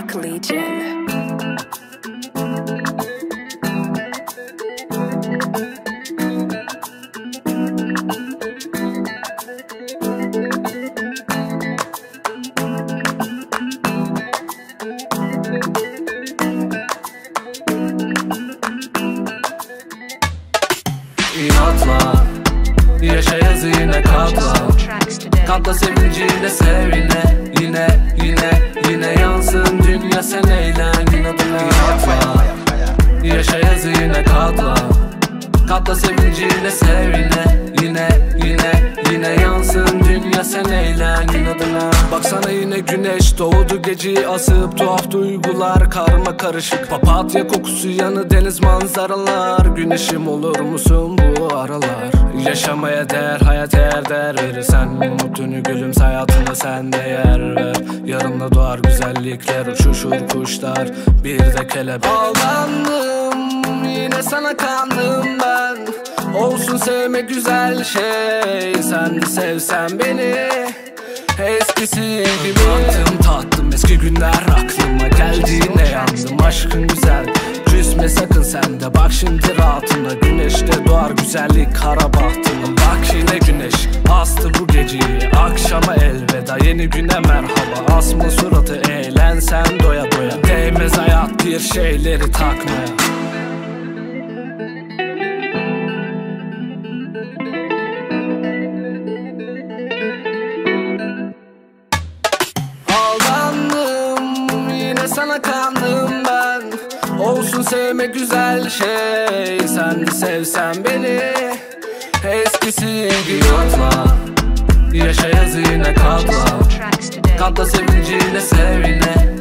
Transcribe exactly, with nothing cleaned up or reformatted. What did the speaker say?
Music Legion. İnatla yaşa yazı yine katla. Katla sevinciyle sev yine. Yine yine yine yansın dünya, sen eğlen inadına. İnatla yaşa yazı yine katla. Katla sevinciyle sev yine. Yine yine yine yansın dünya, sen eğlen inadına. Baksana yine güneş doğdu, geceyi asıp tuhaf duygular karma karışık. Papatya kokusu yanı deniz manzaralar. Güneşim olur musun bu aralar? Yaşamaya değer, hayat eğer değer verirsen, umutunu gülümse, hayatında sen de yer ver. Yarınla doğar güzellikler, uçuşur kuşlar, bir de kelebek. Aldandım yine sana kandım ben. Olsun sevmek güzel şey, sen de sevsen beni eskisi gibi. Tattım tattım eski günler aklıma geldiğine yandım. Aşkın güzel, küsme sakın sen de, bak şimdi rahatına. Güneşte doğar güzellik kara bahtına. Bak yine güneş astı bu geceyi, akşama elveda, yeni güne merhaba. Asma suratı, eğlensen doya doya, değmez hayat bir şeyleri takmaya. Sana kandım ben. Olsun sevmek güzel şey, sen de sevsen beni eskisi gibi. Atla yaşa yazı yine katla. Katla sevinciyle sev yine.